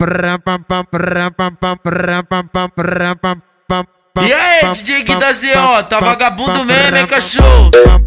E aí, DJ Gui da ZO, tá vagabundo mesmo, hein, cachorro?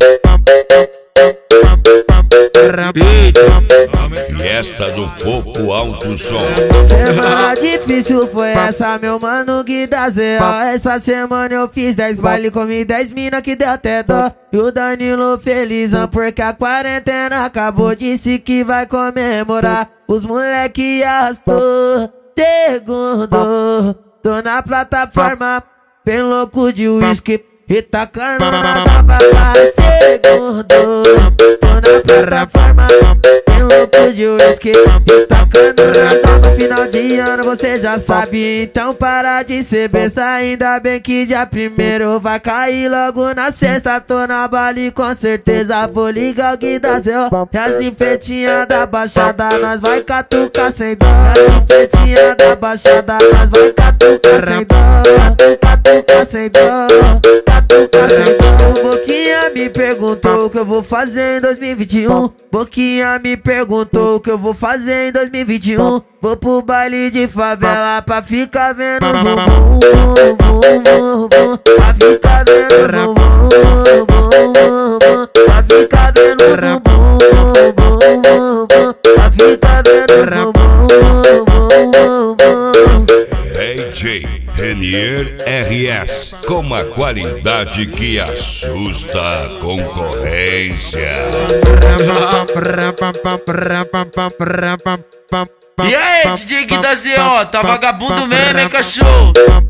Fiesta do Fofo Alto Som. Semana difícil foi essa, meu mano Gui da ZO. Essa semana eu fiz 10 baile, comi 10 mina que deu até dó. E o Danilo felizão porque a quarentena acabou. Disse que vai comemorar, os moleque arrastou. Segundo, tô na plataforma, bem louco de uísque e tacando na tapa. Segundo, tô na plataforma, bem louco de uísque e tacando na tapa. Final de ano você já sabe, então para de ser besta. Ainda bem que dia primeiro vai cair logo na sexta. Tô na Bali com certeza, vou ligar o Gui da ZO. E as ninfetinhas da baixada nós vai catucar sem dó. As ninfetinhas da baixada nós vai catucar sem dó. Catucar sem dó, catucar sem dó. Boquinha me perguntou o que eu vou fazer em 2021. Boquinha me perguntou o que eu vou fazer em 2021. Vou pro baile de favela pra ficar vendo bumbum, bumbum, bumbum, pra ficar vendo bumbum, bumbum, bumbum, pra ficar vendo bumbum, bumbum, bumbum, pra ficar vendo bumbum, bumbum, bumbum. DJ Renier RS, com a qualidade que assusta a concorrência. E aí, DJ Gui da ZO, tá vagabundo mesmo, hein, cachorro?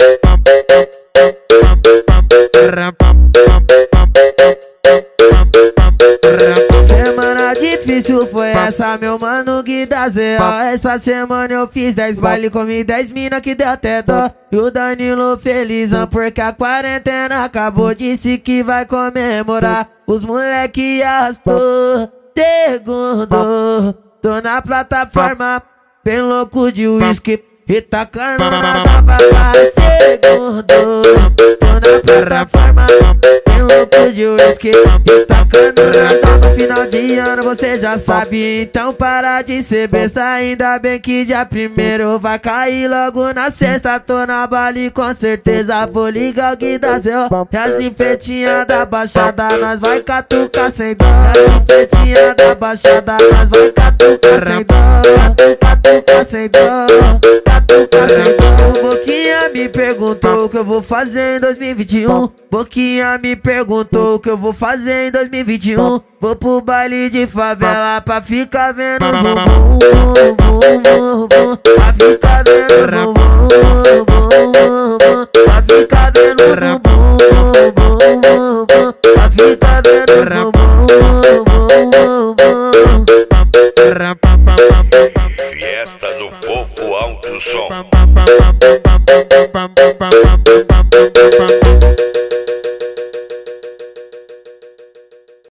Semana difícil foi essa, meu mano Gui da ZO. Essa semana eu fiz 10 baile, comi 10 mina que deu até dó. E o Danilo felizão porque a quarentena acabou. Disse que vai comemorar, os moleque arrastou. Segundo, tô na plataforma, bem louco de uísque e tacando na tapa. Segundo, tô na plataforma, bem louco de uísque e tacando na tapa. Final de ano você já sabe, então para de ser besta. Ainda bem que dia primeiro vai cair logo na sexta. Tô na Bali com certeza, vou ligar o Gui da ZO. E as ninfetinhas da baixada nós vai catucar sem dó. As ninfetinhas da baixada nós vai catucar sem dó. Catucar sem dó, catucar sem dó. Boquinha me perguntou o que eu vou fazer em 2021. Boquinha me perguntou o que eu vou fazer em 2021. Vou pro baile de favela pra ficar vendo bumbum, bumbum, bumbum, pra ficar vendo bumbum, bumbum, bumbum, pra ficar vendo bumbum, bumbum, bumbum, pra ficar vendo bumbum, bumbum, bumbum. Fiesta do Fofo Alto Som.